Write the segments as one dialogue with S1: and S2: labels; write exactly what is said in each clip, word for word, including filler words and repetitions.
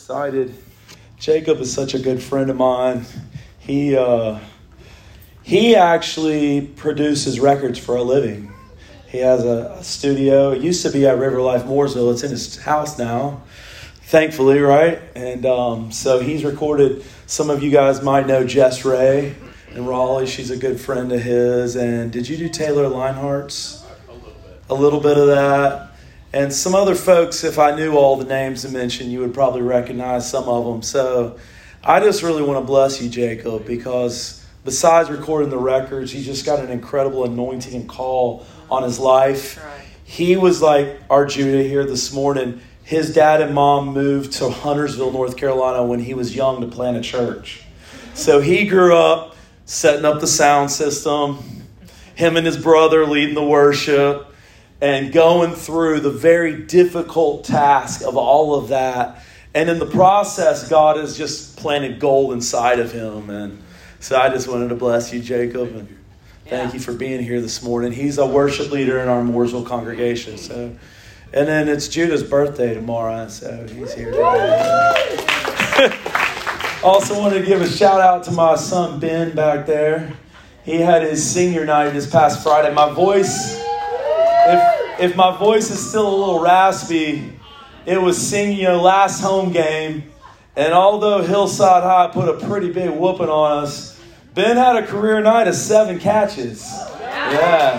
S1: excited. Jacob is such a good friend of mine. He uh, he actually produces records for a living. He has a, a studio. It used to be at River Life Mooresville. It's in his house now, thankfully, right? And um, so he's recorded. Some of you guys might know Jess Ray in Raleigh. She's a good friend of his. And did you do Taylor Leinhart's?
S2: A little bit.
S1: A little bit of that. And some other folks, if I knew all the names to mention, you would probably recognize some of them. So I just really want to bless you, Jacob, because besides recording the records, he's just got an incredible anointing and call on his life.
S3: Right.
S1: He was like our Judah here this morning. His dad and mom moved to Huntersville, North Carolina when he was young to plant a church. So he grew up setting up the sound system, him and his brother leading the worship, and going through the very difficult task of all of that. And in the process, God has just planted gold inside of him. And so I just wanted to bless you, Jacob, and thank
S3: Yeah.
S1: you for being here this morning. He's a worship leader in our Mooresville congregation. So, and then it's Judah's birthday tomorrow, so he's here today. Also wanted to give a shout out to my son Ben back there. He had his senior night this past Friday. My voice... If if my voice is still a little raspy, it was singing, you know, last home game. And although Hillside High put a pretty big whooping on us, Ben had a career night of seven catches. Yeah,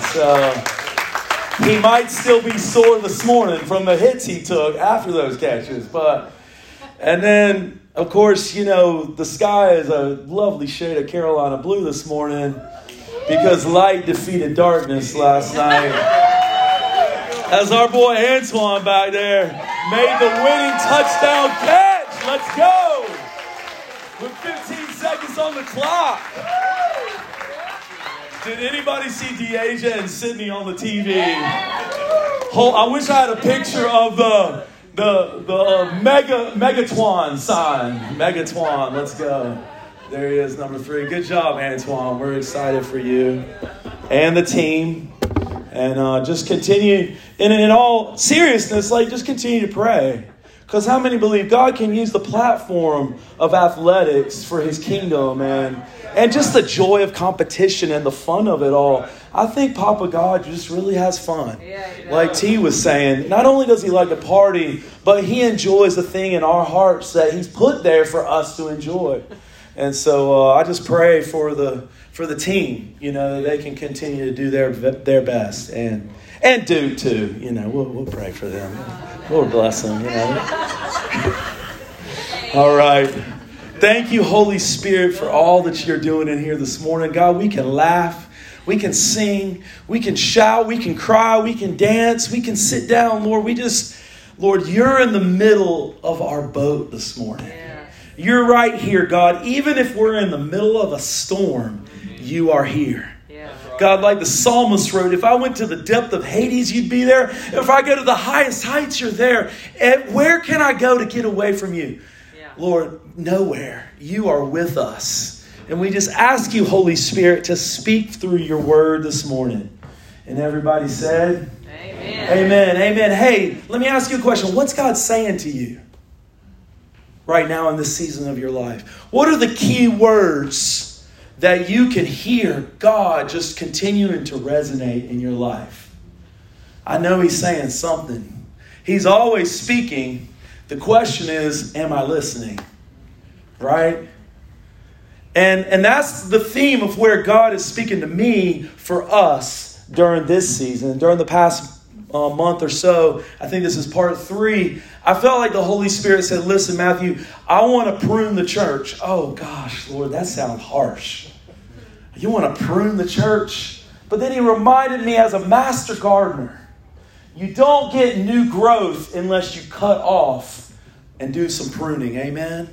S1: so he might still be sore this morning from the hits he took after those catches. But and then, of course, you know, the sky is a lovely shade of Carolina blue this morning because light defeated darkness last night. As our boy Antoine back there made the winning touchdown catch. Let's go. With fifteen seconds on the clock. Did anybody see Deasia and Sydney on the T V? Oh, I wish I had a picture of the the the uh, Mega Megatwan sign. Megatwan, let's go. There he is, number three. Good job, Antoine. We're excited for you and the team. And uh, just continue, and in all seriousness, like just continue to pray. Because how many believe God can use the platform of athletics for his kingdom and, and just the joy of competition and the fun of it all. I think Papa God just really has fun. Like T was saying, not only does he like to party, but he enjoys the thing in our hearts that he's put there for us to enjoy. And so uh, I just pray for the for the team, you know, they can continue to do their their best and and Duke too. You know, we'll we'll pray for them. Lord bless them. You know. All right. Thank you, Holy Spirit, for all that you're doing in here this morning. God, we can laugh, we can sing, we can shout, we can cry, we can dance, we can sit down, Lord. We just, Lord, you're in the middle of our boat this morning. You're right here, God. Even if we're in the middle of a storm, you are here.
S3: Yeah.
S1: God, like the psalmist wrote, if I went to the depth of Hades, you'd be there. If I go to the highest heights, you're there. And where can I go to get away from you?
S3: Yeah.
S1: Lord, nowhere. You are with us. And we just ask you, Holy Spirit, to speak through your word this morning. And everybody said,
S3: Amen.
S1: Amen. Amen. Hey, let me ask you a question. What's God saying to you right now in this season of your life? What are the key words that you can hear God just continuing to resonate in your life? I know he's saying something. He's always speaking. The question is, am I listening? Right? And, and that's the theme of where God is speaking to me for us during this season, during the past uh, month or so. I think this is part three. I felt like the Holy Spirit said, listen, Matthew, I want to prune the church. Oh, gosh, Lord, that sounds harsh. You want to prune the church? But then he reminded me as a master gardener, you don't get new growth unless you cut off and do some pruning. Amen?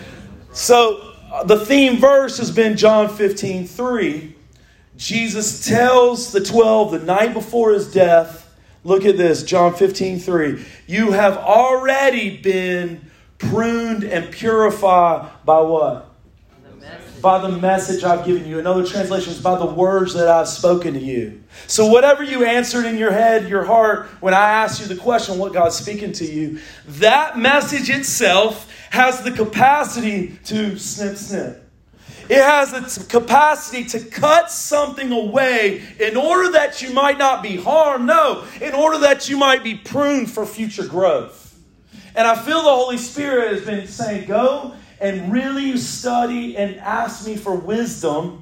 S1: So uh, the theme verse has been John fifteen three. Jesus tells the twelve the night before his death, look at this, John fifteen three. You have already been pruned and purified by what? By the message I've given you. Another translation is by the words that I've spoken to you. So whatever you answered in your head, your heart, when I asked you the question, what God's speaking to you, that message itself has the capacity to snip, snip. It has the capacity to cut something away in order that you might not be harmed. No, in order that you might be pruned for future growth. And I feel the Holy Spirit has been saying, go and really study and ask me for wisdom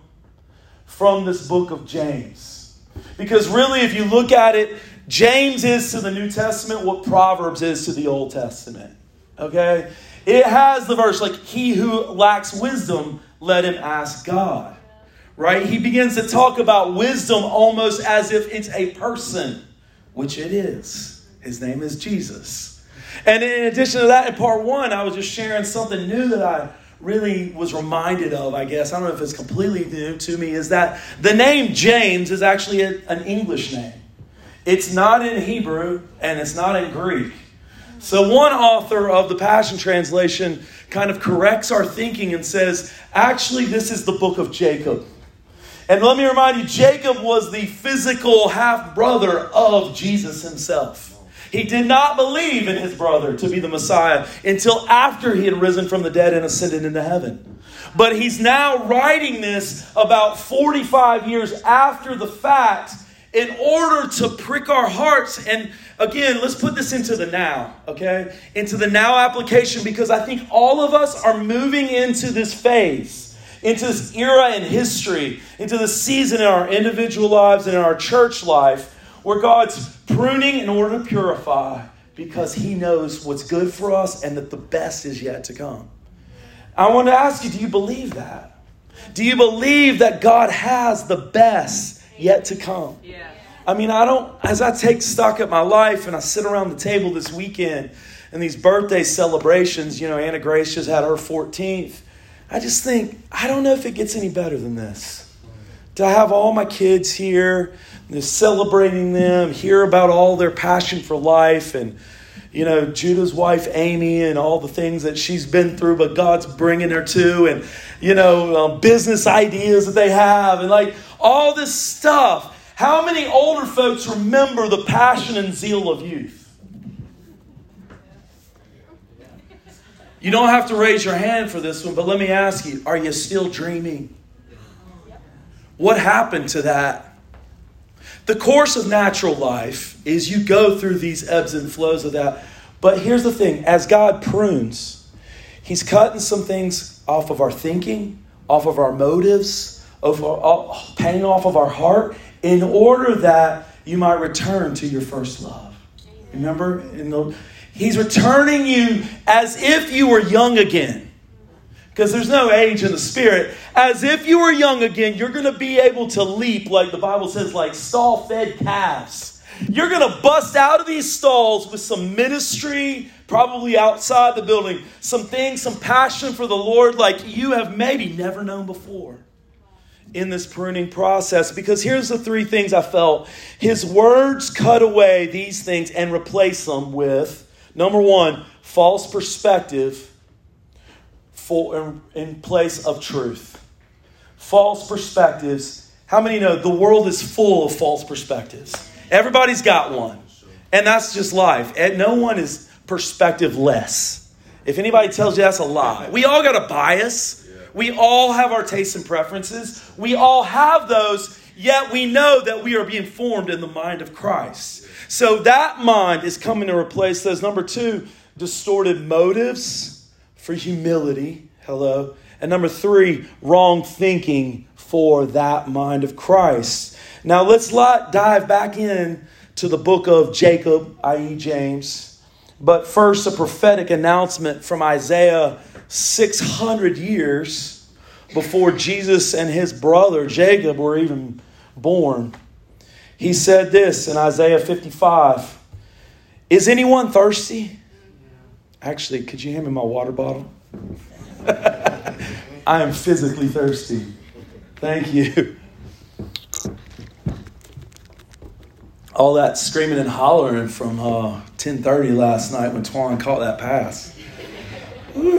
S1: from this book of James. Because really, if you look at it, James is to the New Testament what Proverbs is to the Old Testament. Okay? It has the verse like, he who lacks wisdom, let him ask God. Right? He begins to talk about wisdom almost as if it's a person, which it is. His name is Jesus. And in addition to that, in part one, I was just sharing something new that I really was reminded of, I guess. I don't know if it's completely new to me, is that the name James is actually a, an English name. It's not in Hebrew and it's not in Greek. So one author of the Passion Translation kind of corrects our thinking and says, actually, this is the book of Jacob. And let me remind you, Jacob was the physical half-brother of Jesus himself. He did not believe in his brother to be the Messiah until after he had risen from the dead and ascended into heaven. But he's now writing this about forty-five years after the fact in order to prick our hearts. And again, let's put this into the now, okay? Into the now application, because I think all of us are moving into this phase, into this era in history, into the season in our individual lives and in our church life, where God's pruning in order to purify because he knows what's good for us and that the best is yet to come. I want to ask you, do you believe that? Do you believe that God has the best yet to come? Yeah. I mean, I don't, as I take stock at my life and I sit around the table this weekend and these birthday celebrations, you know, Anna Grace just had her fourteenth. I just think, I don't know if it gets any better than this. To have all my kids here, they're celebrating them, hear about all their passion for life, and, you know, Judah's wife, Amy, and all the things that she's been through, but God's bringing her to, and, you know, um, business ideas that they have, and like all this stuff. How many older folks remember the passion and zeal of youth? You don't have to raise your hand for this one, but let me ask you, are you still dreaming? What happened to that? The course of natural life is you go through these ebbs and flows of that. But here's the thing. As God prunes, he's cutting some things off of our thinking, off of our motives, off our, paying off of our heart, in order that you might return to your first love. Remember? In the, he's returning you as if you were young again. Because there's no age in the Spirit. As if you were young again, you're going to be able to leap, like the Bible says, like stall-fed calves. You're going to bust out of these stalls with some ministry, probably outside the building, some things, some passion for the Lord like you have maybe never known before in this pruning process. Because here's the three things I felt. His words cut away these things and replace them with, number one, false perspective for in place of truth. False perspectives. How many know the world is full of false perspectives? Everybody's got one. And that's just life. And no one is perspective-less. If anybody tells you that's a lie. We all got a bias. We all have our tastes and preferences. We all have those, yet we know that we are being formed in the mind of Christ. So that mind is coming to replace those. Number two, distorted motives for humility. Hello. And number three, wrong thinking for that mind of Christ. Now let's dive back in to the book of Jacob, that is. James. But first, a prophetic announcement from Isaiah six hundred years before Jesus and his brother Jacob were even born. He said this in Isaiah fifty-five. Is anyone thirsty? Actually, could you hand me my water bottle? I am physically thirsty. Thank you. All that screaming and hollering from uh, ten thirty last night when Twan caught that pass. Whew.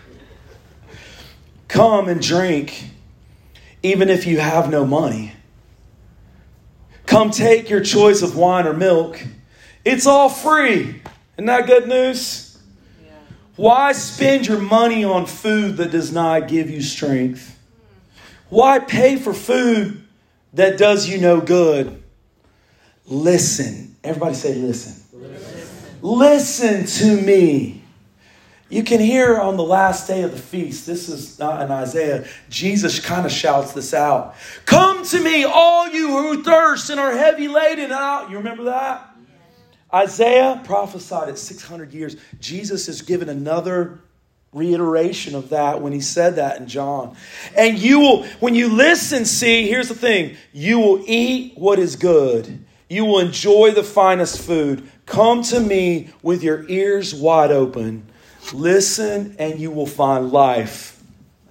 S1: Come and drink, even if you have no money. Come take your choice of wine or milk. It's all free. Isn't that good news? Yeah. Why spend your money on food that does not give you strength? Why pay for food that does you no good? Listen. Everybody say listen. Listen, listen to me. You can hear on the last day of the feast, this is not in Isaiah, Jesus kind of shouts this out. Come to me, all you who thirst and are heavy laden out. You remember that? Isaiah prophesied it six hundred years. Jesus is given another reiteration of that when he said that in John. And you will, when you listen, see, here's the thing. You will eat what is good. You will enjoy the finest food. Come to me with your ears wide open. Listen and you will find life.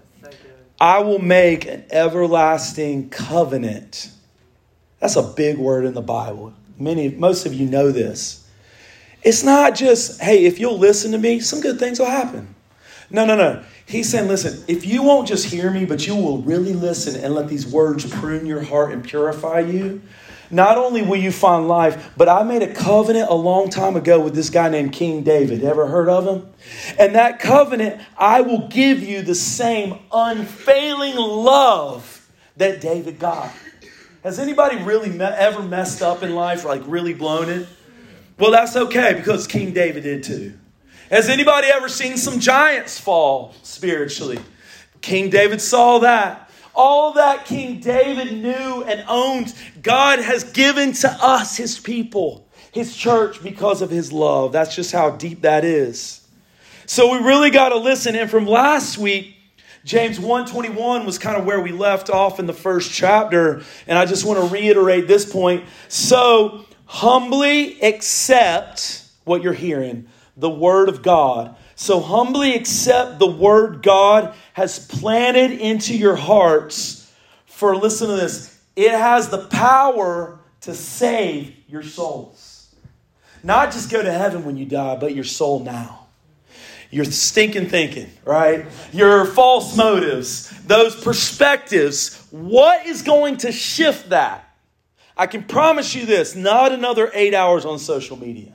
S1: I will make an everlasting covenant. That's a big word in the Bible. Many, most of you know this. It's not just, hey, if you'll listen to me, some good things will happen. No, no, no. He's saying, listen, if you won't just hear me, but you will really listen and let these words prune your heart and purify you, not only will you find life, but I made a covenant a long time ago with this guy named King David. Ever heard of him? And that covenant, I will give you the same unfailing love that David got. Has anybody really me- ever messed up in life, like really blown it? Well, that's okay because King David did too. Has anybody ever seen some giants fall spiritually? King David saw that. All that King David knew and owned, God has given to us, his people, his church, because of his love. That's just how deep that is. So we really got to listen. And from last week, James one twenty-one was kind of where we left off in the first chapter. And I just want to reiterate this point. So humbly accept what you're hearing, the word of God. So humbly accept the word God has planted into your hearts. For, listen to this, it has the power to save your souls. Not just go to heaven when you die, but your soul now. Your stinking thinking, right? Your false motives, those perspectives. What is going to shift that? I can promise you this, not another eight hours on social media.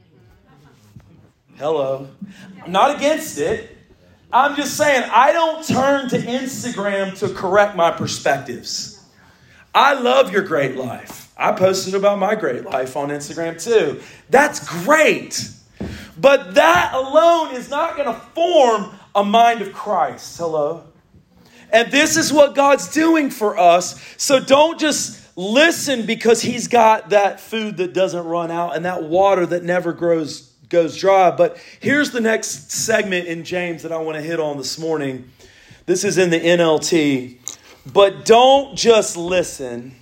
S1: Hello. I'm not against it. I'm just saying I don't turn to Instagram to correct my perspectives. I love your great life. I posted about my great life on Instagram too. That's great. But that alone is not going to form a mind of Christ. Hello. And this is what God's doing for us. So don't just listen because he's got that food that doesn't run out and that water that never grows goes dry. But here's the next segment in James that I want to hit on this morning. This is in the N L T. But don't just listen.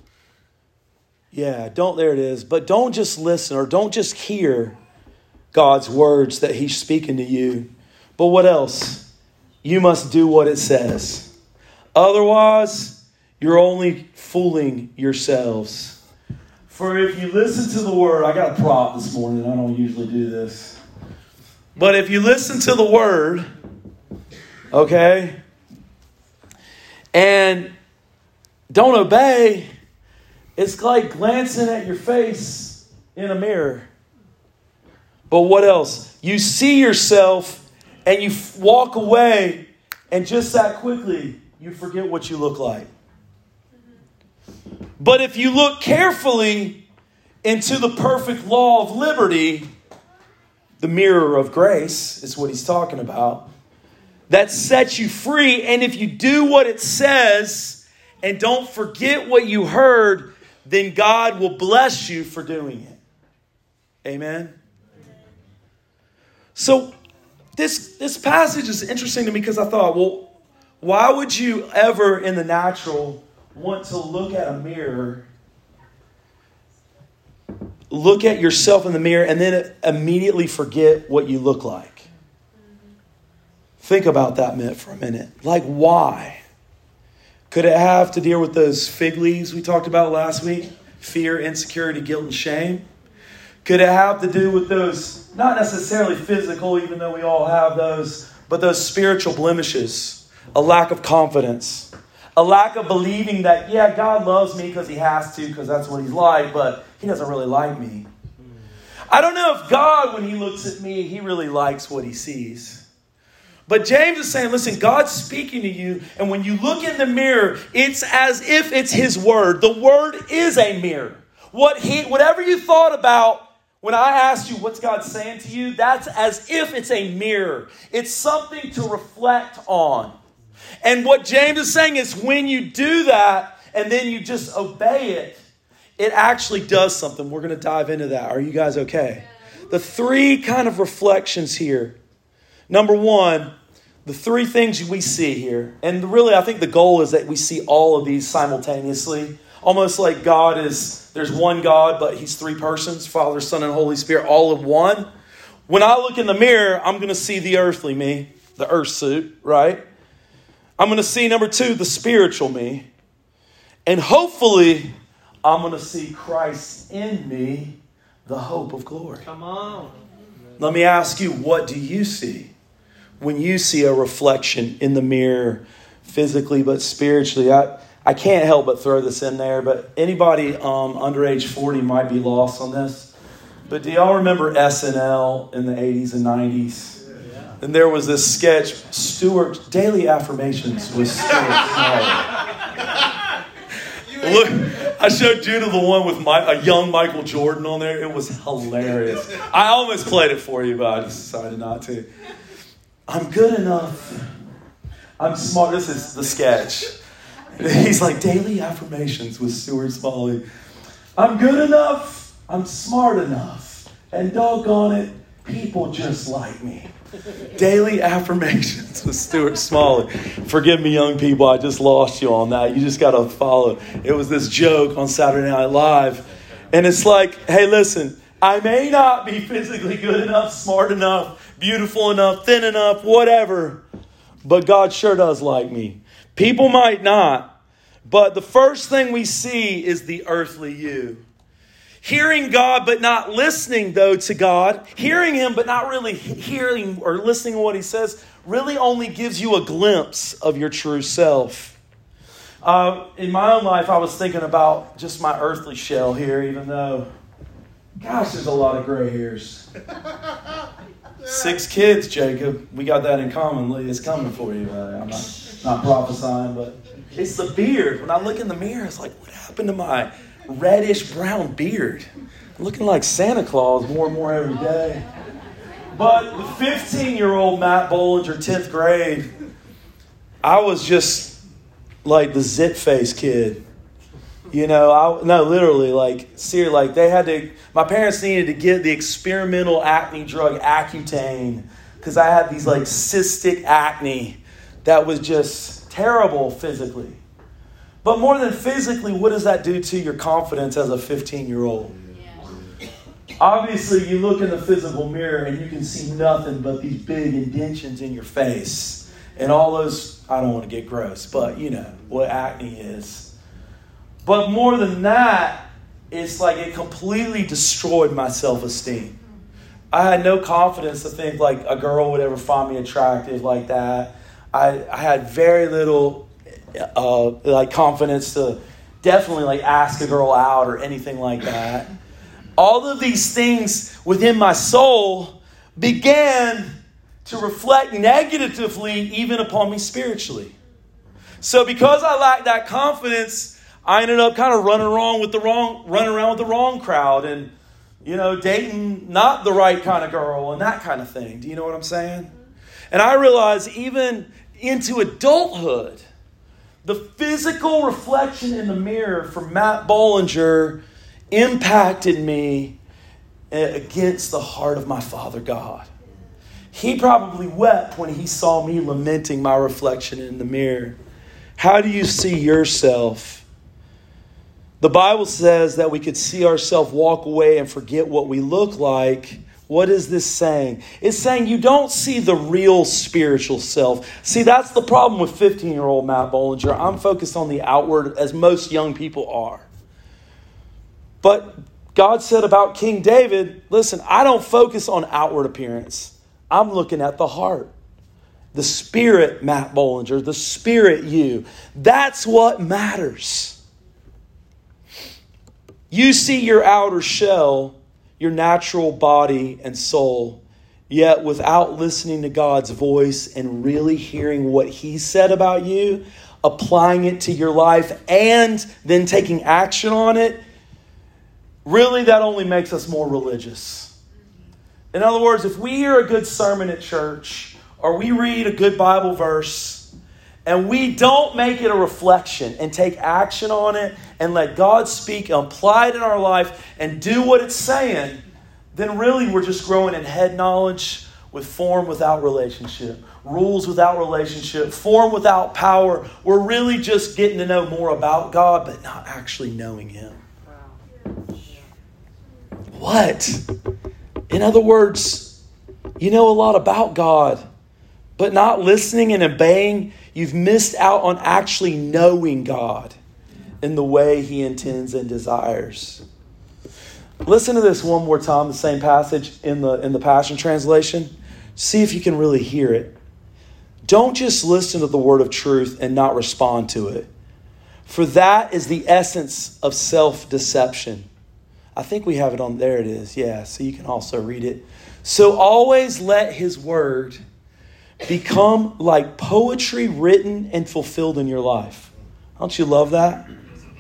S1: Yeah, don't, there it is. But don't just listen or don't just hear God's words that he's speaking to you. But what else? You must do what it says. Otherwise, you're only fooling yourselves. For if you listen to the word, I got a prop this morning. I don't usually do this. But if you listen to the word, okay, and don't obey, it's like glancing at your face in a mirror. But what else? You see yourself and you walk away, and just that quickly, you forget what you look like. But if you look carefully into the perfect law of liberty, the mirror of grace is what he's talking about, that sets you free. And if you do what it says and don't forget what you heard, then God will bless you for doing it. Amen. So this, this passage is interesting to me because I thought, well, why would you ever in the natural want to look at a mirror, look at yourself in the mirror, and then immediately forget what you look like? Think about that for a minute. Like, why? Could it have to deal with those fig leaves we talked about last week? Fear, insecurity, guilt, and shame? Could it have to do with those, not necessarily physical, even though we all have those, but those spiritual blemishes, a lack of confidence? A lack of believing that, yeah, God loves me because he has to, because that's what he's like, but he doesn't really like me. I don't know if God, when he looks at me, he really likes what he sees. But James is saying, listen, God's speaking to you. And when you look in the mirror, it's as if it's his word. The word is a mirror. What he, whatever you thought about when I asked you, what's God saying to you? That's as if it's a mirror. It's something to reflect on. And what James is saying is when you do that and then you just obey it, it actually does something. We're going to dive into that. Are you guys okay? The three kind of reflections here. Number one, the three things we see here. And really, I think the goal is that we see all of these simultaneously. Almost like God is, there's one God, but he's three persons, Father, Son, and Holy Spirit, all in one. When I look in the mirror, I'm going to see the earthly me, the earth suit, right? I'm going to see, number two, the spiritual me. And hopefully, I'm going to see Christ in me, the hope of glory.
S2: Come on.
S1: Let me ask you, what do you see when you see a reflection in the mirror, physically but spiritually? I, I can't help but throw this in there, but anybody um, under age forty might be lost on this. But do y'all remember S N L in the eighties and nineties? Yeah. And there was this sketch, Stuart, Daily Affirmations with Stuart Smalley. Look, I showed Judah the one with my, a young Michael Jordan on there. It was hilarious. I almost played it for you, but I just decided not to. I'm good enough. I'm smart. This is the sketch. He's like, Daily Affirmations with Stuart Smalley. I'm good enough. I'm smart enough. And doggone it, people just like me. Daily Affirmations with Stuart Smalley. Forgive me, young people. I just lost you on that. You just got to follow. It was this joke on Saturday Night Live. And it's like, hey, listen, I may not be physically good enough, smart enough, beautiful enough, thin enough, whatever. But God sure does like me. People might not. But the first thing we see is the earthly you. Hearing God but not listening, though, to God. Hearing him but not really hearing or listening to what he says really only gives you a glimpse of your true self. Uh, in my own life, I was thinking about just my earthly shell here, even though, gosh, there's a lot of gray hairs. Six kids, Jacob. We got that in common. Lee. It's coming for you. Uh, I'm not, not prophesying, but it's the beard. When I look in the mirror, it's like, what happened to my reddish brown beard? I'm looking like Santa Claus more and more every day. But the fifteen-year-old Matt Bollinger, tenth grade, I was just like the zit-face kid. You know, I no, literally, like, seriously, like they had to, my parents needed to get the experimental acne drug Accutane because I had these like cystic acne that was just terrible physically. But more than physically, what does that do to your confidence as a fifteen-year-old? Yeah. Obviously, you look in the physical mirror and you can see nothing but these big indentions in your face. And all those, I don't want to get gross, but you know what acne is. But more than that, it's like it completely destroyed my self-esteem. I had no confidence to think like a girl would ever find me attractive like that. I, I had very little uh, like confidence to definitely like ask a girl out or anything like that. All of these things within my soul began to reflect negatively even upon me spiritually. So because I lacked that confidence, I ended up kind of running around with the wrong, running around with the wrong crowd, and you know, dating not the right kind of girl and that kind of thing. Do you know what I'm saying? And I realized even into adulthood, the physical reflection in the mirror from Matt Bollinger impacted me against the heart of my Father God. He probably wept when he saw me lamenting my reflection in the mirror. How do you see yourself? The Bible says that we could see ourselves walk away and forget what we look like. What is this saying? It's saying you don't see the real spiritual self. See, that's the problem with fifteen-year-old Matt Bollinger. I'm focused on the outward, as most young people are. But God said about King David, listen, I don't focus on outward appearance. I'm looking at the heart. The spirit, Matt Bollinger, the spirit you. That's what matters. You see your outer shell, your natural body and soul, yet without listening to God's voice and really hearing what He said about you, applying it to your life, and then taking action on it, really that only makes us more religious. In other words, if we hear a good sermon at church, or we read a good Bible verse, and we don't make it a reflection and take action on it and let God speak and apply it in our life and do what it's saying, then really we're just growing in head knowledge with form without relationship. Rules without relationship. Form without power. We're really just getting to know more about God, but not actually knowing Him. What? In other words, you know a lot about God, but not listening and obeying, you've missed out on actually knowing God in the way He intends and desires. Listen to this one more time, the same passage in the, in the Passion Translation. See if you can really hear it. Don't just listen to the word of truth and not respond to it, for that is the essence of self-deception. I think we have it on, there it is. Yeah, so you can also read it. So always let His word become like poetry written and fulfilled in your life. Don't you love that?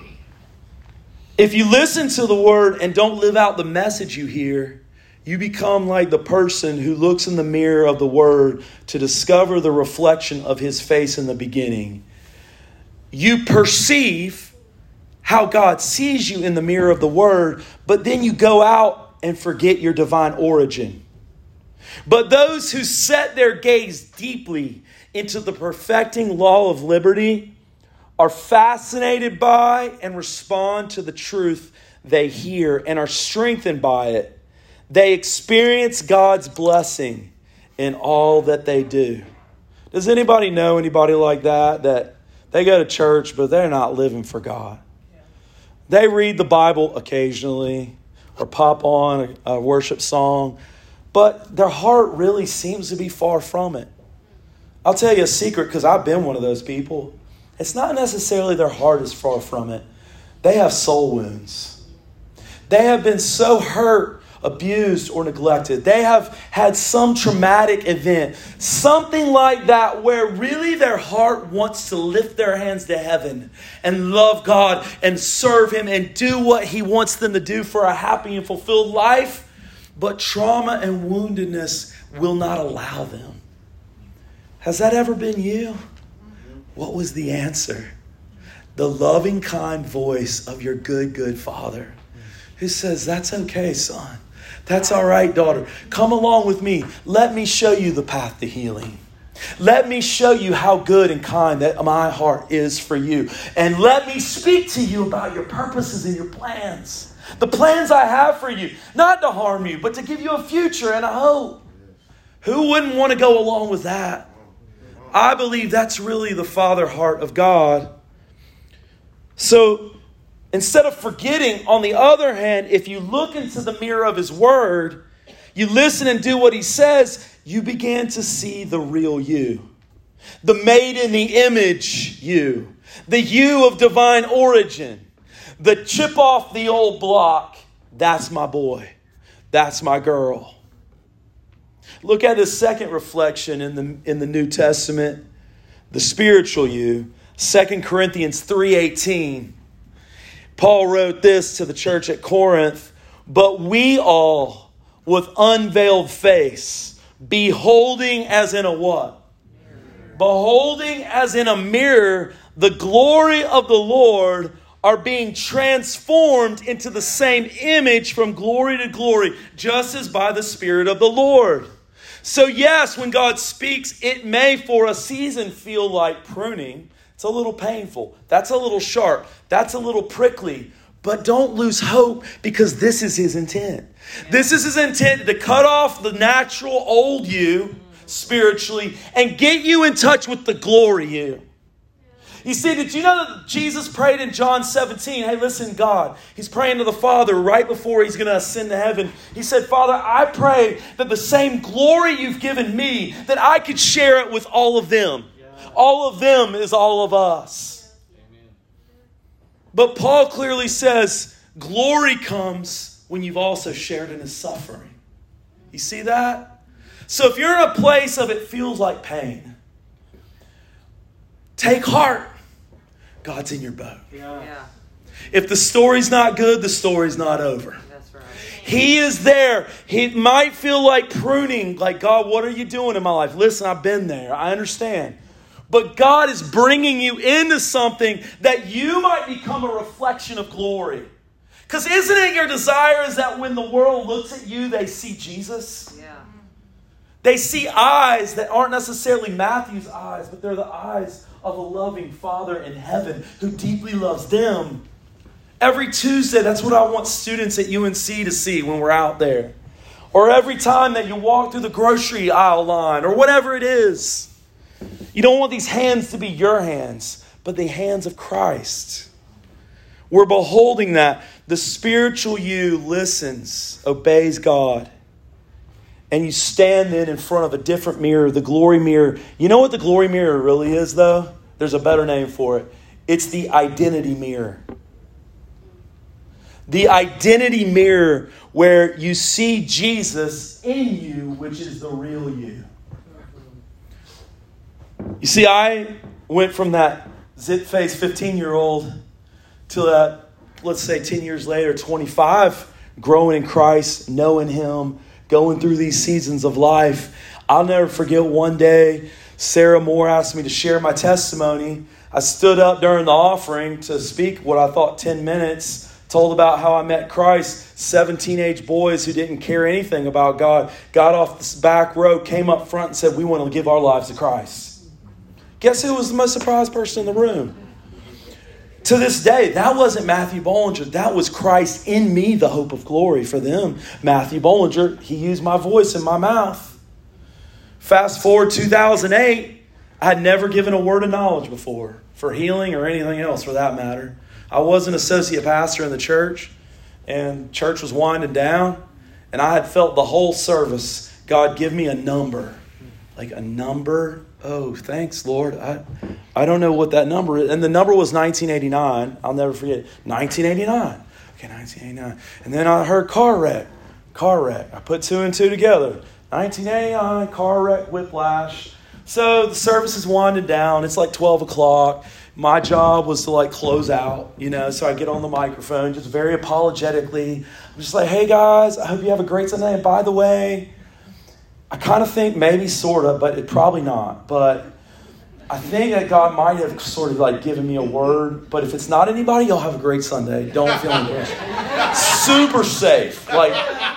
S1: If you listen to the word and don't live out the message you hear, you become like the person who looks in the mirror of the word to discover the reflection of His face in the beginning. You perceive how God sees you in the mirror of the word, but then you go out and forget your divine origin. But those who set their gaze deeply into the perfecting law of liberty are fascinated by and respond to the truth they hear and are strengthened by it. They experience God's blessing in all that they do. Does anybody know anybody like that? That they go to church, but they're not living for God. They read the Bible occasionally or pop on a, a worship song, but their heart really seems to be far from it. I'll tell you a secret, because I've been one of those people. It's not necessarily their heart is far from it. They have soul wounds. They have been so hurt, abused, or neglected. They have had some traumatic event, something like that, where really their heart wants to lift their hands to heaven and love God and serve Him and do what He wants them to do for a happy and fulfilled life. But trauma and woundedness will not allow them. Has that ever been you? What was the answer? The loving, kind voice of your good, good Father who says, that's okay, son. That's all right, daughter. Come along with me. Let me show you the path to healing. Let me show you how good and kind that my heart is for you. And let me speak to you about your purposes and your plans. The plans I have for you, not to harm you, but to give you a future and a hope. Who wouldn't want to go along with that? I believe that's really the Father heart of God. So instead of forgetting, on the other hand, if you look into the mirror of His word, you listen and do what He says, you begin to see the real you. The made in the image you. The you of divine origin. The chip off the old block. That's my boy. That's my girl. Look at this second reflection in the, in the New Testament. The spiritual you. Second Corinthians three eighteen. Paul wrote this to the church at Corinth. But we all, with unveiled face, beholding as in a what? Mirror. Beholding as in a mirror the glory of the Lord, are being transformed into the same image from glory to glory, just as by the Spirit of the Lord. So yes, when God speaks, it may for a season feel like pruning. It's a little painful. That's a little sharp. That's a little prickly. But don't lose hope, because this is His intent. This is His intent to cut off the natural old you spiritually and get you in touch with the glory you. You see, did you know that Jesus prayed in John seventeen? Hey, listen, God, He's praying to the Father right before He's going to ascend to heaven. He said, Father, I pray that the same glory You've given me, that I could share it with all of them. Yeah. All of them is all of us. Amen. But Paul clearly says, glory comes when you've also shared in his suffering. You see that? So if you're in a place of it feels like pain, take heart. God's in your boat.
S2: Yeah. Yeah.
S1: If the story's not good, the story's not over.
S2: That's right.
S1: He is there. It might feel like pruning, like, God, what are you doing in my life? Listen, I've been there. I understand. But God is bringing you into something that you might become a reflection of glory. Because isn't it your desire is that when the world looks at you, they see Jesus?
S2: Yeah.
S1: They see eyes that aren't necessarily Matthew's eyes, but they're the eyes of a loving Father in heaven who deeply loves them. Every Tuesday, that's what I want students at U N C to see when we're out there. Or every time that you walk through the grocery aisle line or whatever it is. You don't want these hands to be your hands, but the hands of Christ. We're beholding that. The spiritual you listens, obeys God. And you stand then in front of a different mirror, the glory mirror. You know what the glory mirror really is, though? There's a better name for it. It's the identity mirror. The identity mirror where you see Jesus in you, which is the real you. You see, I went from that zit-faced fifteen-year-old to that, let's say ten years later, twenty-five, growing in Christ, knowing Him, going through these seasons of life. I'll never forget one day, Sarah Moore asked me to share my testimony. I stood up during the offering to speak what I thought ten minutes, told about how I met Christ. Seven teenage boys who didn't care anything about God got off this back row, came up front and said, we want to give our lives to Christ. Guess who was the most surprised person in the room? To this day, that wasn't Matthew Bollinger. That was Christ in me, the hope of glory for them. Matthew Bollinger, he used my voice and my mouth. Fast forward two thousand eight, I had never given a word of knowledge before for healing or anything else for that matter. I was an associate pastor in the church, and church was winding down, and I had felt the whole service, God, give me a number. Like a number? Oh, thanks, Lord. I I don't know what that number is. And the number was nineteen eighty-nine. I'll never forget. nineteen eighty-nine. Okay, nineteen eighty-nine. And then I heard car wreck. Car wreck. I put two and two together. nineteen eighty-nine, car wreck, whiplash. So the service is winding down. It's like twelve o'clock. My job was to like close out, you know. So I get on the microphone just very apologetically. I'm just like, hey guys, I hope you have a great Sunday. And by the way, I kind of think maybe sort of, but it probably not. But I think that God might have sort of like given me a word. But if it's not anybody, you'll have a great Sunday. Don't feel embarrassed. Super safe. Like,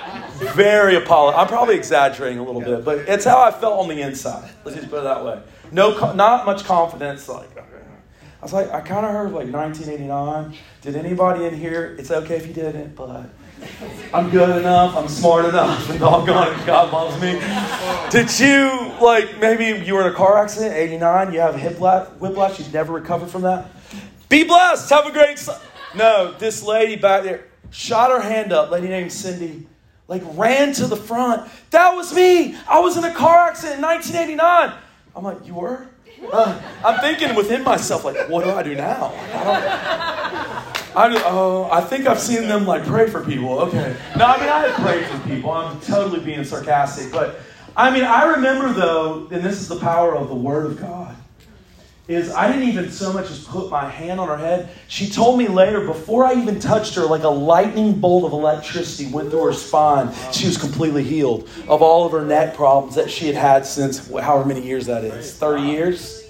S1: very apologetic. I'm probably exaggerating a little bit, but it's how I felt on the inside. Let's just put it that way. No, not much confidence. Like, I was like, I kind of heard like nineteen eighty-nine. Did anybody in here? It's okay if you didn't, but I'm good enough. I'm smart enough. And doggone it, God loves me. Did you, like, maybe you were in a car accident, eighty-nine, you have hip whiplash, you've never recovered from that? Be blessed. Have a great Sunday. No, this lady back there shot her hand up, lady named Cindy, like ran to the front. That was me. I was in a car accident in nineteen eighty-nine. I'm like, you were? Uh, I'm thinking within myself, like, what do I do now? I don't, I, do, oh, I think I've seen them like pray for people. Okay. No, I mean, I have prayed for people. I'm totally being sarcastic. But, I mean, I remember, though, and this is the power of the Word of God, is I didn't even so much as put my hand on her head. She told me later, before I even touched her, like a lightning bolt of electricity went through her spine. She was completely healed of all of her neck problems that she had had since however many years that is. thirty years?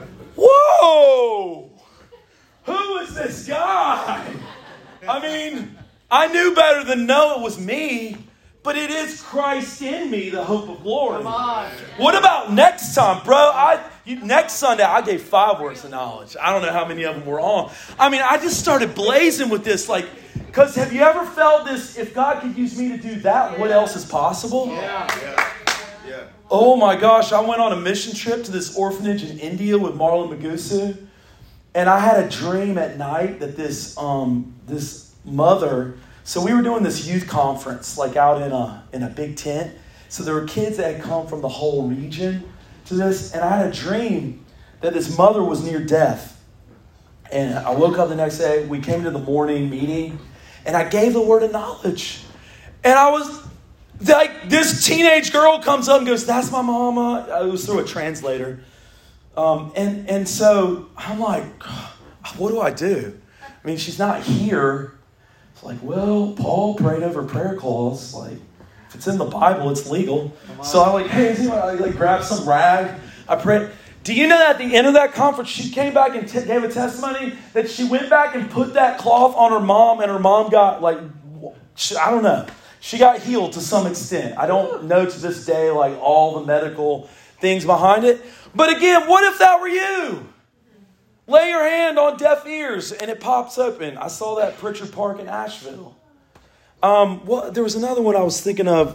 S1: Whoa! Who is this guy? I mean, I knew better than know it was me. But it is Christ in me, the hope of glory. Come on. What about next time, bro? I you, next Sunday, I gave five words of knowledge. I don't know how many of them were on. I mean, I just started blazing with this. Like, because have you ever felt this, if God could use me to do that, what else is possible?
S3: Yeah. yeah. yeah.
S1: Oh my gosh, I went on a mission trip to this orphanage in India with Marlon Magusu. And I had a dream at night that this um, this mother... So we were doing this youth conference, like out in a in a big tent. So there were kids that had come from the whole region to this. And I had a dream that this mother was near death. And I woke up the next day. We came to the morning meeting. And I gave the word of knowledge. And I was like, this teenage girl comes up and goes, that's my mama. It was through a translator. Um, and, and so I'm like, what do I do? I mean, she's not here. It's like, well, Paul prayed over prayer clause. Like, if it's in the Bible, it's legal. So I'm like, hey, is anyone, I like grab some rag. I prayed. Do you know that at the end of that conference, she came back and t- gave a testimony that she went back and put that cloth on her mom, and her mom got like, she, I don't know. She got healed to some extent. I don't know to this day like all the medical things behind it. But again, what if that were you? Lay your hand on deaf ears and it pops open. I saw that at Pritchard Park in Asheville. Um, well, there was another one I was thinking of.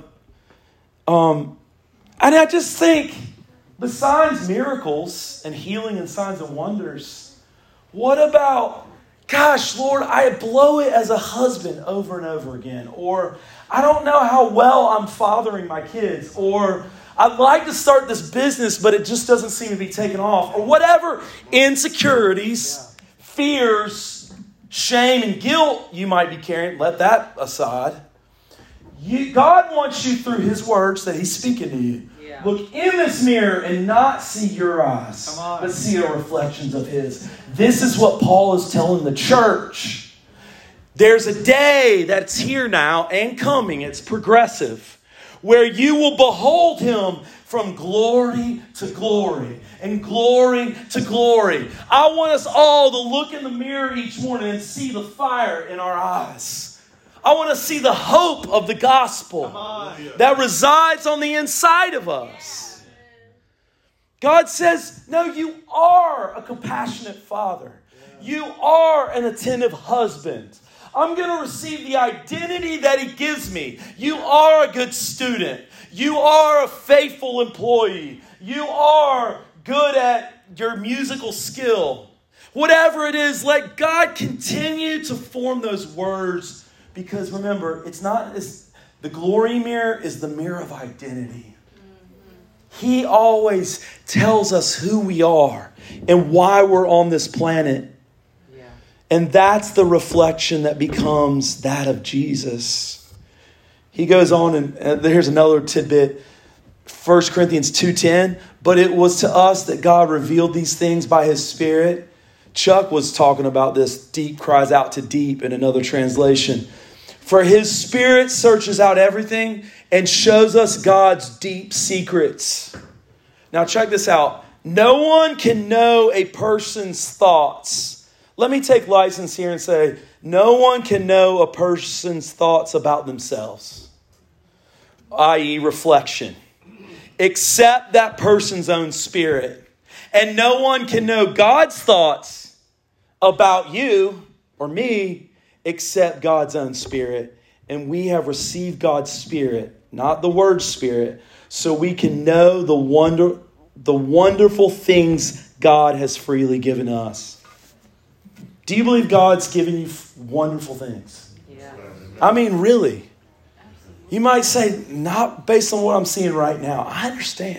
S1: Um, and I just think, besides miracles and healing and signs and wonders, what about, gosh, Lord, I blow it as a husband over and over again. Or I don't know how well I'm fathering my kids. Or I'd like to start this business, but it just doesn't seem to be taking off. Or whatever insecurities, fears, shame, and guilt you might be carrying. Let that aside. You, God wants you through His words that He's speaking to you. Yeah. Look in this mirror and not see your eyes, but see the reflections of His. This is what Paul is telling the church. There's a day that's here now and coming. It's progressive. Where you will behold Him from glory to glory and glory to glory. I want us all to look in the mirror each morning and see the fire in our eyes. I want to see the hope of the gospel that resides on the inside of us. God says, no, you are a compassionate father. You are an attentive husband. I'm going to receive the identity that He gives me. You are a good student. You are a faithful employee. You are good at your musical skill. Whatever it is, let God continue to form those words. Because remember, it's not it's, the glory mirror is the mirror of identity. He always tells us who we are and why we're on this planet. And that's the reflection that becomes that of Jesus. He goes on, and uh, here's another tidbit. First Corinthians two ten. But it was to us that God revealed these things by His Spirit. Chuck was talking about this. Deep cries out to deep in another translation. For His Spirit searches out everything and shows us God's deep secrets. Now check this out. No one can know a person's thoughts. Let me take license here and say, no one can know a person's thoughts about themselves, that is reflection, except that person's own spirit. And no one can know God's thoughts about you or me except God's own spirit. And we have received God's Spirit, not the word spirit, so we can know the wonder, the wonderful things God has freely given us. Do you believe God's given you wonderful things? Yeah. I mean, really. You might say, not based on what I'm seeing right now. I understand.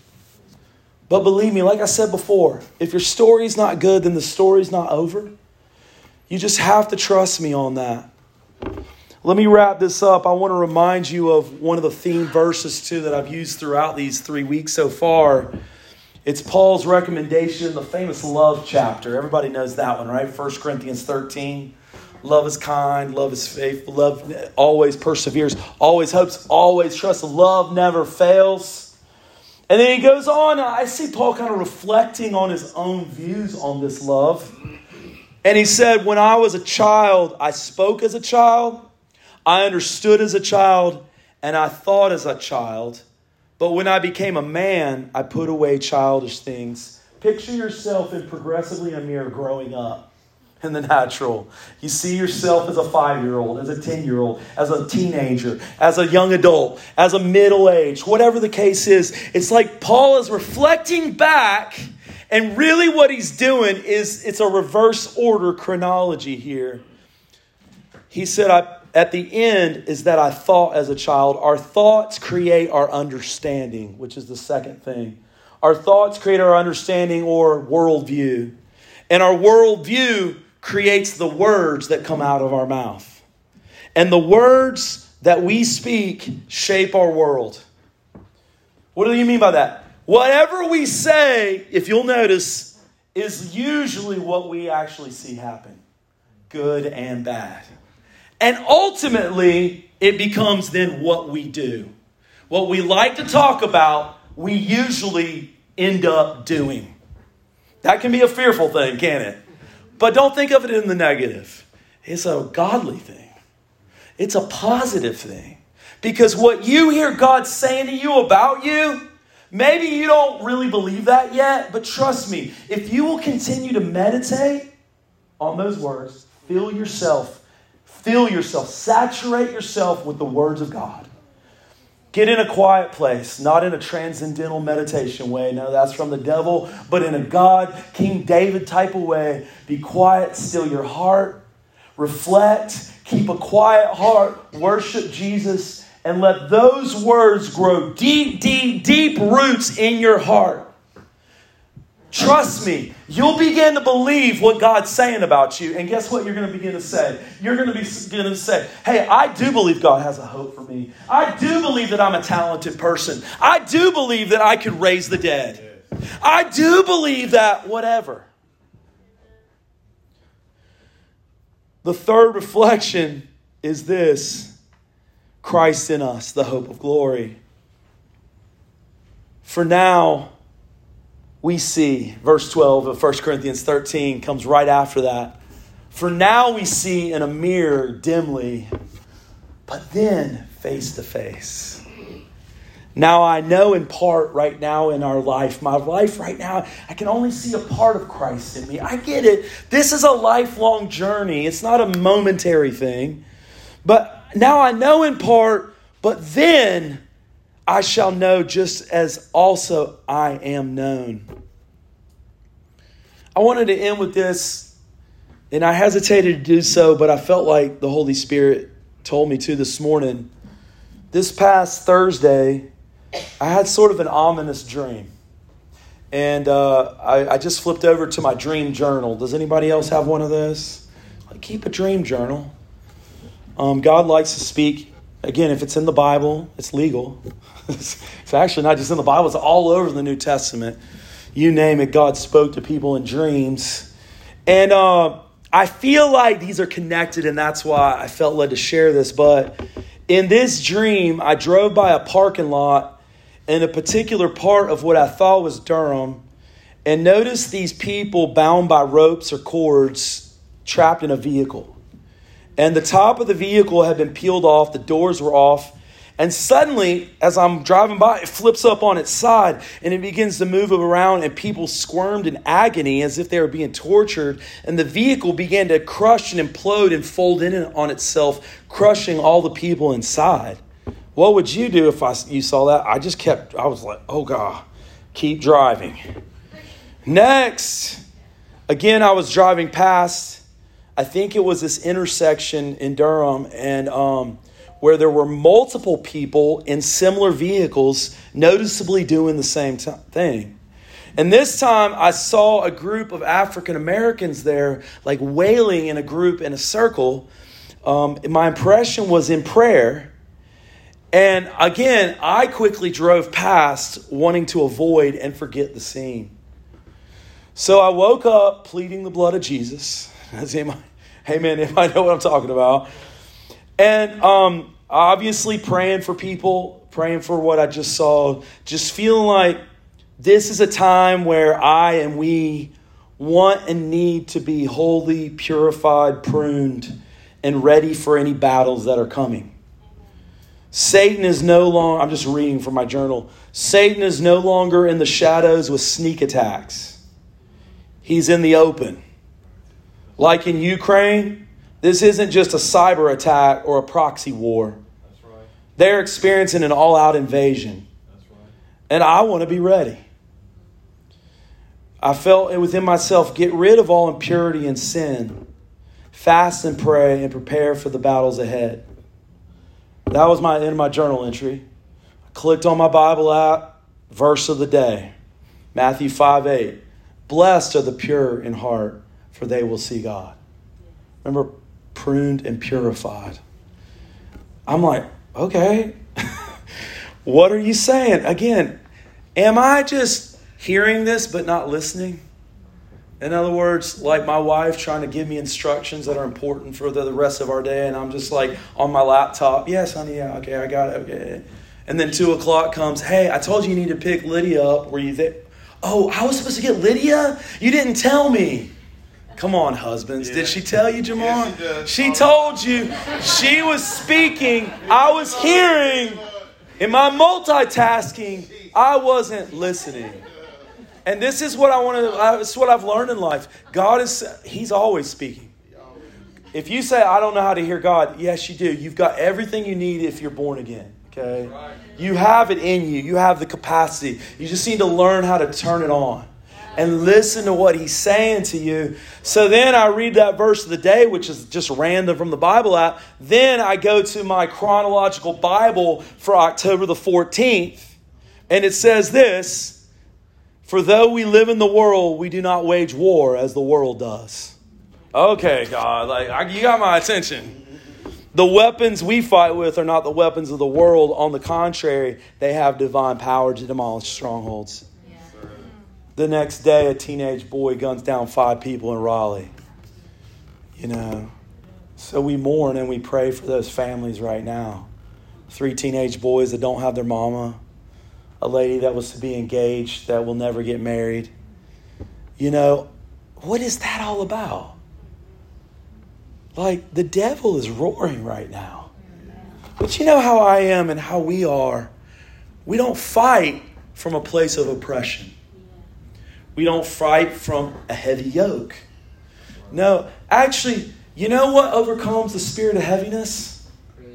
S1: But believe me, like I said before, if your story's not good, then the story's not over. You just have to trust me on that. Let me wrap this up. I want to remind you of one of the theme verses, too, that I've used throughout these three weeks so far. It's Paul's recommendation, the famous love chapter. Everybody knows that one, right? First Corinthians thirteen. Love is kind, love is faithful, love always perseveres, always hopes, always trusts. Love never fails. And then he goes on. I see Paul kind of reflecting on his own views on this love. And he said, when I was a child, I spoke as a child, I understood as a child, and I thought as a child. But when I became a man, I put away childish things. Picture yourself in progressively a mirror growing up in the natural. You see yourself as a five-year-old, as a ten-year-old, as a teenager, as a young adult, as a middle age, whatever the case is. It's like Paul is reflecting back, and really what he's doing is it's a reverse order chronology here. He said, I At the end is that I thought as a child. Our thoughts create our understanding, which is the second thing. Our thoughts create our understanding or worldview. And our worldview creates the words that come out of our mouth. And the words that we speak shape our world. What do you mean by that? Whatever we say, if you'll notice, is usually what we actually see happen. Good and bad. And ultimately, it becomes then what we do. What we like to talk about, we usually end up doing. That can be a fearful thing, can't it? But don't think of it in the negative. It's a godly thing. It's a positive thing. Because what you hear God saying to you about you, maybe you don't really believe that yet, but trust me, if you will continue to meditate on those words, fill yourself, fill yourself, saturate yourself with the words of God. Get in a quiet place, not in a transcendental meditation way. No, that's from the devil, but in a God, King David type of way. Be quiet, still your heart, reflect, keep a quiet heart, worship Jesus, and let those words grow deep, deep, deep roots in your heart. Trust me, you'll begin to believe what God's saying about you. And guess what you're going to begin to say? You're going to be begin to say, hey, I do believe God has a hope for me. I do believe that I'm a talented person. I do believe that I could raise the dead. I do believe that whatever. The third reflection is this: Christ in us, the hope of glory. For now, we see, verse twelve of First Corinthians thirteen comes right after that. For now we see in a mirror dimly, but then face to face. Now I know in part right now in our life, my life right now, I can only see a part of Christ in me. I get it. This is a lifelong journey. It's not a momentary thing. But now I know in part, but then I shall know just as also I am known. I wanted to end with this, and I hesitated to do so, but I felt like the Holy Spirit told me to this morning. This past Thursday, I had sort of an ominous dream. And uh, I, I just flipped over to my dream journal. Does anybody else have one of those? Like, keep a dream journal. Um, God likes to speak. Again, if it's in the Bible, it's legal. It's actually not just in the Bible. It's all over the New Testament. You name it, God spoke to people in dreams. And uh, I feel like these are connected, and that's why I felt led to share this. But in this dream, I drove by a parking lot in a particular part of what I thought was Durham, and noticed these people bound by ropes or cords trapped in a vehicle. And the top of the vehicle had been peeled off, the doors were off, and suddenly, as I'm driving by, it flips up on its side and it begins to move around, and people squirmed in agony as if they were being tortured, and the vehicle began to crush and implode and fold in on itself, crushing all the people inside. What would you do if I, you saw that? I just kept, I was like, oh God, keep driving. Next, again, I was driving past, I think it was this intersection in Durham, and um, where there were multiple people in similar vehicles noticeably doing the same t- thing. And this time I saw a group of African Americans there, like wailing in a group in a circle. Um, my impression was in prayer. And again, I quickly drove past, wanting to avoid and forget the scene. So I woke up pleading the blood of Jesus. Amen, anybody know what I'm talking about? And um, obviously praying for people, praying for what I just saw, just feeling like this is a time where I and we want and need to be wholly purified, pruned, and ready for any battles that are coming. Satan is no longer, I'm just reading from my journal, Satan is no longer in the shadows with sneak attacks. He's in the open. Like in Ukraine, this isn't just a cyber attack or a proxy war.
S3: That's right.
S1: They're experiencing an all-out invasion.
S3: That's right.
S1: And I want to be ready. I felt within myself, get rid of all impurity and sin. Fast and pray and prepare for the battles ahead. That was my end of my journal entry. I clicked on my Bible app, verse of the day, Matthew five eight. Blessed are the pure in heart, for they will see God. Remember, pruned and purified. I'm like, okay, what are you saying? Again, am I just hearing this but not listening? In other words, like my wife trying to give me instructions that are important for the, the rest of our day, and I'm just like on my laptop, yes, honey, yeah, okay, I got it, okay. And then two o'clock comes, hey, I told you you need to pick Lydia up. Were you there? Oh, I was supposed to get Lydia? You didn't tell me. Come on, husbands. Yeah. Did she tell you, Jamal? Yes, she, she told you. She was speaking. I was hearing. In my multitasking, I wasn't listening. And this is what I want to, this is what I've learned in life. God is, He's always speaking. If you say, I don't know how to hear God, yes, you do. You've got everything you need if you're born again. Okay? You have it in you. You have the capacity. You just need to learn how to turn it on and listen to what He's saying to you. So then I read that verse of the day, which is just random from the Bible app. Then I go to my chronological Bible for October the fourteenth. And it says this, for though we live in the world, we do not wage war as the world does. Okay, God, like I, you got my attention. The weapons we fight with are not the weapons of the world. On the contrary, they have divine power to demolish strongholds. Yeah. The next day, a teenage boy guns down five people in Raleigh. You know, so we mourn and we pray for those families right now. Three teenage boys that don't have their mama. A lady that was to be engaged that will never get married. You know, what is that all about? Like, the devil is roaring right now. But you know how I am and how we are. We don't fight from a place of oppression. We don't fight from a heavy yoke. No, actually, you know what overcomes the spirit of heaviness?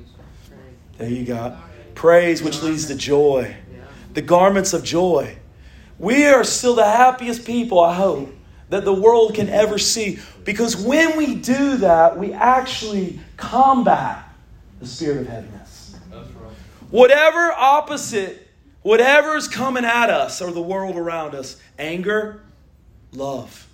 S1: There you go. Praise, which leads to joy. The garments of joy. We are still the happiest people, I hope, that the world can ever see. Because when we do that, we actually combat the spirit of heaviness. That's right. Whatever opposite, whatever is coming at us or the world around us, anger, love.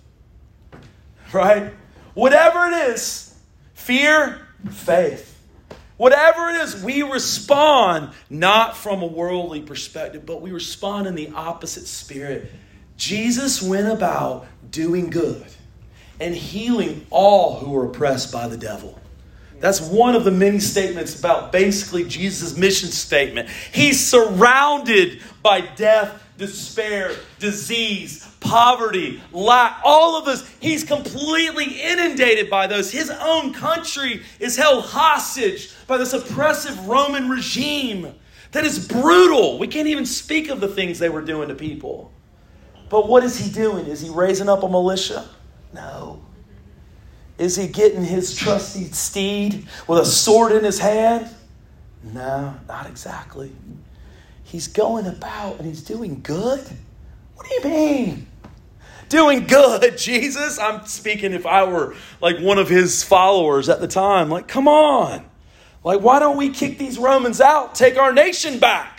S1: Right? Whatever it is, fear, faith. Whatever it is, we respond not from a worldly perspective, but we respond in the opposite spirit. Jesus went about doing good and healing all who were oppressed by the devil. That's one of the many statements about basically Jesus' mission statement. He's surrounded by death, despair, disease, poverty, lack, all of this. He's completely inundated by those. His own country is held hostage by this oppressive Roman regime that is brutal. We can't even speak of the things they were doing to people. But what is he doing? Is he raising up a militia? No. Is he getting his trusty steed with a sword in his hand? No, not exactly. He's going about and he's doing good? What do you mean? Doing good, Jesus? I'm speaking if I were like one of his followers at the time. Like, come on. Like, why don't we kick these Romans out? Take our nation back.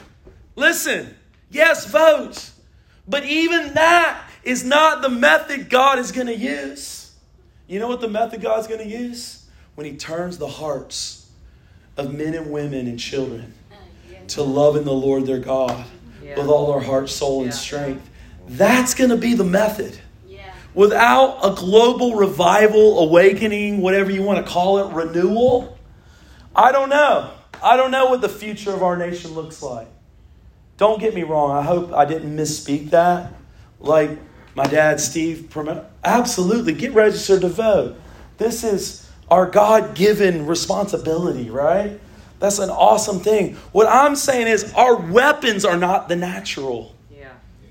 S1: Listen, yes, vote. But even that is not the method God is going to use. You know what the method God's going to use? When he turns the hearts of men and women and children to loving the Lord their God yeah. with all their heart, soul, and yeah. strength. That's going to be the method. Yeah. Without a global revival, awakening, whatever you want to call it, renewal, I don't know. I don't know what the future of our nation looks like. Don't get me wrong. I hope I didn't misspeak that. Like my dad, Steve, absolutely get registered to vote. This is our God-given responsibility, right? That's an awesome thing. What I'm saying is our weapons are not the natural. Yeah.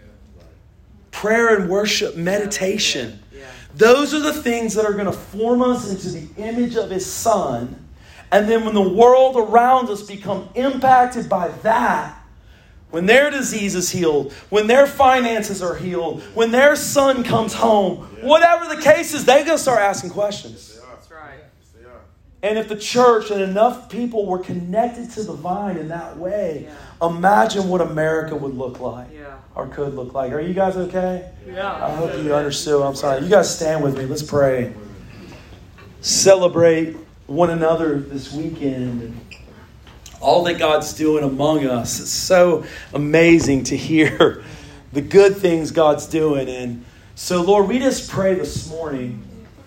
S1: Prayer and worship, meditation. Yeah. Yeah. Those are the things that are going to form us into the image of his Son. And then when the world around us become impacted by that, when their disease is healed, when their finances are healed, when their son comes home, yeah. whatever the case is, they're going to start asking questions.
S3: That's right.
S1: And if the church and enough people were connected to the vine in that way, yeah. imagine what America would look like yeah. or could look like. Are you guys okay?
S3: Yeah.
S1: I hope you understood. I'm sorry. You guys stand with me. Let's pray. Celebrate one another this weekend. all that God's doing among us. It's so amazing to hear the good things God's doing. And so, Lord, we just pray this morning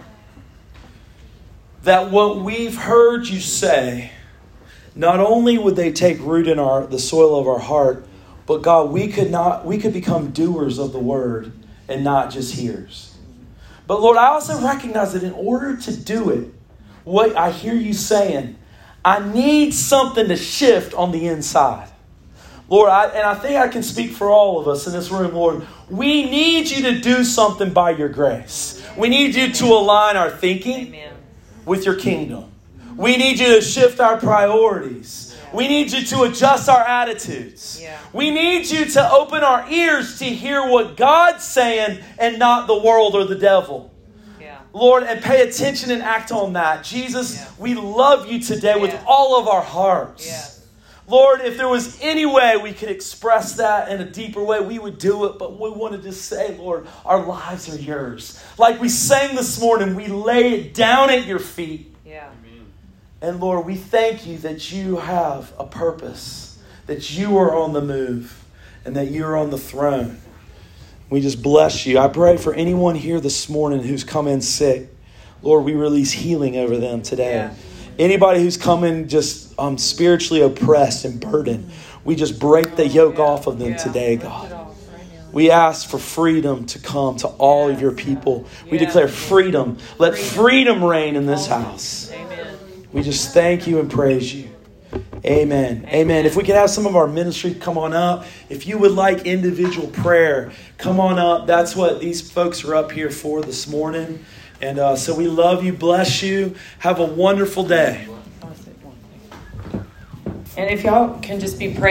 S1: that what we've heard you say, not only would they take root in our the soil of our heart, but God, we could not we could become doers of the word and not just hearers. But Lord, I also recognize that in order to do it, what I hear you saying, I need something to shift on the inside. Lord, I, and I think I can speak for all of us in this room, Lord. We need you to do something by your grace. We need you to align our thinking Amen. With your kingdom. We need you to shift our priorities. Yeah. We need you to adjust our attitudes. Yeah. We need you to open our ears to hear what God's saying and not the world or the devil. Lord, and pay attention and act on that. Jesus, yeah. we love you today yeah. with all of our hearts. Yeah. Lord, if there was any way we could express that in a deeper way, we would do it. But we wanted to say, Lord, our lives are yours. Like we sang this morning, we lay it down at your feet. Yeah. And Lord, we thank you that you have a purpose, that you are on the move, and that you're on the throne. We just bless you. I pray for anyone here this morning who's come in sick. Lord, we release healing over them today. Yeah. Anybody who's come in just um, spiritually oppressed and burdened, we just break the yoke yeah. off of them yeah. today, God. Right, we ask for freedom to come to all yeah. of your people. Yeah. We declare freedom. Let freedom reign in this house. Amen. We just thank you and praise you. Amen. Amen. If we could have some of our ministry come on up. If you would like individual prayer, come on up. That's what these folks are up here for this morning. And uh, so we love you. Bless you. Have a wonderful day.
S2: And if y'all can just be praying.